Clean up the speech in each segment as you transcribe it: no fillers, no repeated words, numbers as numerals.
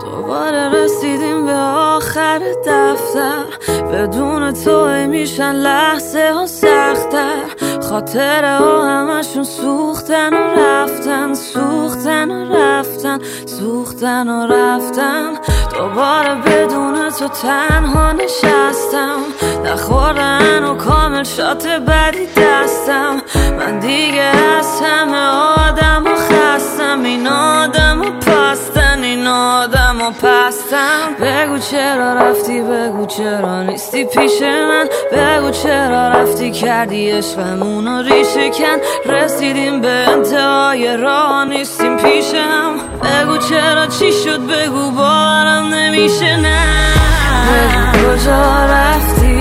دوباره رسیدیم به آخر دفتر، بدون تو میشن لحظه ها سخت‌تر. خاطره ها همشون سوختن و رفتن، سوختن و رفتن، سوختن و رفتن. دوباره بدون تو تنها نشستم، نخوردن و کامل شات بدی دستم. من دیگه از همه آدم و خستم، این آدم و پستن، این آدم و پستم. بگو چرا رفتی، بگو چرا نیستی پیش من، بگو چرا رفتی کردی عشقمونو ریشه کن. رسیدیم به انتهای راه نیستیم پیشم، بگو چرا چی شد، بگو باورم نمیشه. نه بگو کجا رفتی،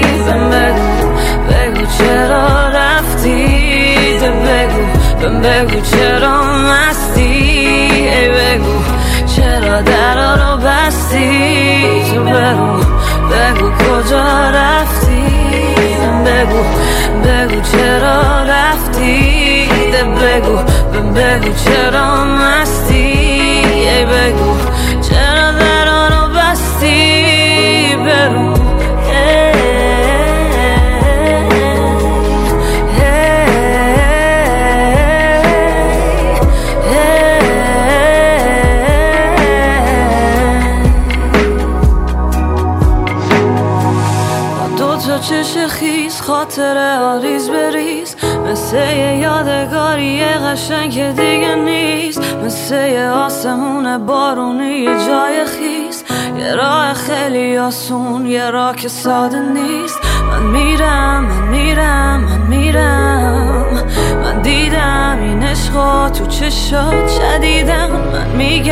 بگو چرا رفتی، بگو چرا مستی، ای بگو چرا درا رو بستی. تو بگو کجا رفتی، بگو چرا رفتی، بگو چرا مستی، ای بگو چرا درا رو بستی. برو چش خیز، خاطره ها ریز بریز، مثل یه یادگاری قشنگ که دیگه نیست، مثل یه آسمون بارونی یه جای خیز، یه راه خیلی آسون، یه راه که ساده نیست. من میرم، من دیدم این عشقا تو چشات شدیدم. من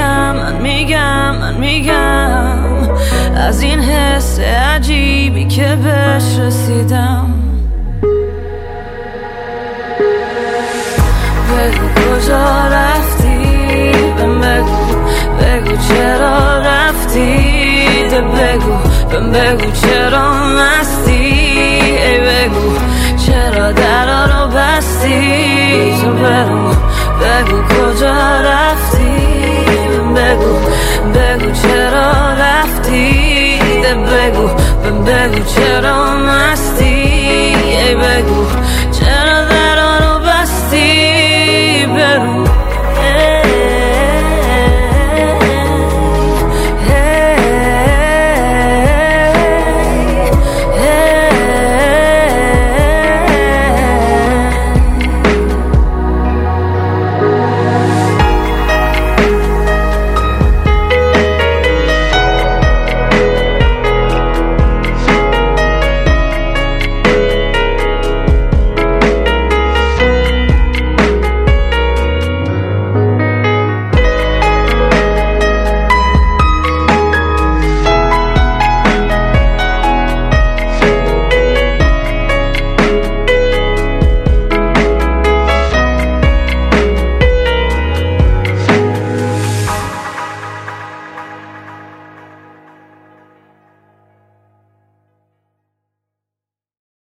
میگم از این حس عجیبی که بهش رسیدم. بگو کجا رفتی، بگو چرا رفتی، بگو چرا مستی، ای بگو چرا درا رو بستی. تو بگو کجا رفتی، بگو چرا رفتی، بگو چرا مستی.